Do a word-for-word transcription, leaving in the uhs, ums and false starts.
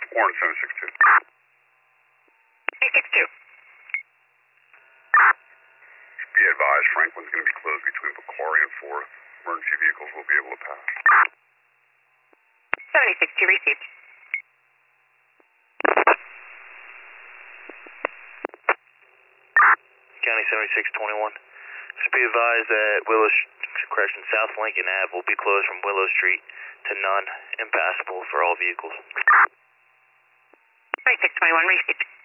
Warren seven six two. eight six two. Be advised, Franklin's going to be closed between Macquarie and fourth. Emergency vehicles will be able to pass. seventy six two received. County seventy-six twenty-one. Just be advised that Willow, correction, South Lincoln Ave will be closed from Willow Street to none, impassable for all vehicles. seventy six twenty-one received.